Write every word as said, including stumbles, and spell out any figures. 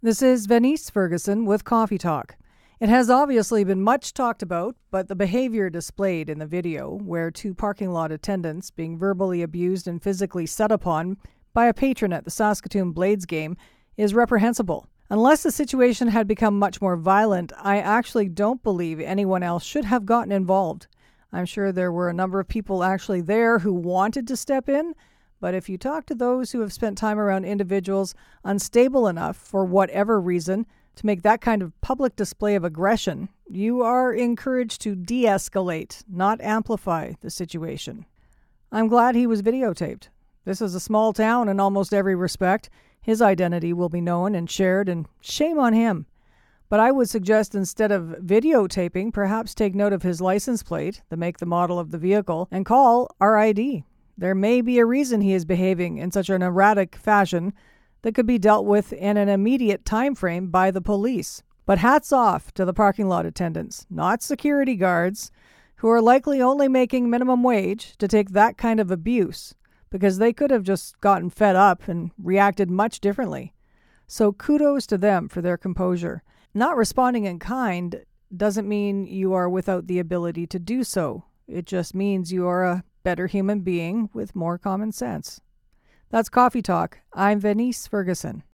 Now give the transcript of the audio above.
This is Venice Ferguson with Coffee Talk. It has obviously been much talked about, but the behavior displayed in the video, where two parking lot attendants being verbally abused and physically set upon by a patron at the Saskatoon Blades game, is reprehensible. Unless the situation had become much more violent, I actually don't believe anyone else should have gotten involved. I'm sure there were a number of people actually there who wanted to step in, but if you talk to those who have spent time around individuals unstable enough, for whatever reason, to make that kind of public display of aggression, you are encouraged to de-escalate, not amplify the situation. I'm glad he was videotaped. This is a small town in almost every respect. His identity will be known and shared, and shame on him. But I would suggest instead of videotaping, perhaps take note of his license plate, the make, the model of the vehicle, and call R I D. There may be a reason he is behaving in such an erratic fashion that could be dealt with in an immediate time frame by the police. But hats off to the parking lot attendants, not security guards, who are likely only making minimum wage to take that kind of abuse, because they could have just gotten fed up and reacted much differently. So kudos to them for their composure. Not responding in kind doesn't mean you are without the ability to do so. It just means you are a better human being with more common sense. That's Coffee Talk. I'm Venice Ferguson.